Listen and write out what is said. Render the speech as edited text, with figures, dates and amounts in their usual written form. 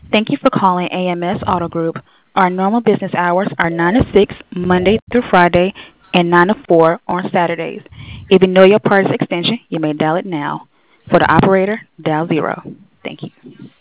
Thank you for calling AMS Auto Group. Our normal business hours are 9 to 6, Monday through Friday, and 9 to 4 on Saturdays. If you know your party's extension, you may dial it now. For the operator, dial 0. Thank you.